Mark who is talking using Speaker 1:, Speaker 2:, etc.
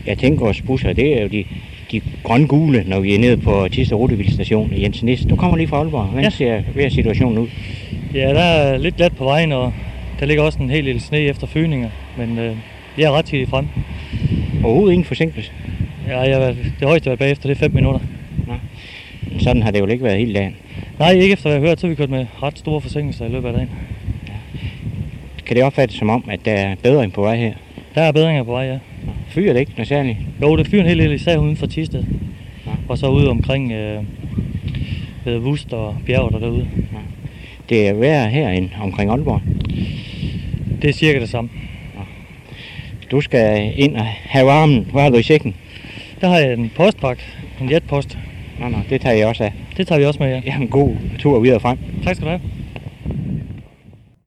Speaker 1: Jeg tænker, vores busser, det er jo de grøn-gule, når vi er nede på Thisted Rutebilstation i Jens Nissen. Du kommer lige fra Aalborg. Hvordan ser situationen ud?
Speaker 2: Ja, der er lidt glat på vejen, og der ligger også en hel del sne efter føgninger, men jeg er ret tidligt frem.
Speaker 1: Overhovedet ingen forsinkelse?
Speaker 2: Ja, det højeste var bagefter, det er 5 minutter.
Speaker 1: Nå. Sådan har det jo ikke været hele dagen.
Speaker 2: Nej, ikke efter hvad jeg har hørt, så har vi kørt med ret store forsinkelser i løbet af dagen.
Speaker 1: Ja. Kan det opfattes som om, at der er bedring på vej her?
Speaker 2: Der er bedringer på vej, ja.
Speaker 1: Fyrer det ikke noget særligt?
Speaker 2: Jo, det fyrer en hel del, især uden for Thisted. Ja. Og så ude omkring ved Vust og bjerget og derude.
Speaker 1: Ja. Det er værre her end omkring Aalborg?
Speaker 2: Det er cirka det samme.
Speaker 1: Ja. Du skal ind og have varmen. Hvad har du i sækken?
Speaker 2: Der har jeg en postpakke, en jetpost.
Speaker 1: Nå, det tager jeg også af.
Speaker 2: Det tager vi også med, ja.
Speaker 1: Jamen, god tur videre frem.
Speaker 2: Tak skal du have.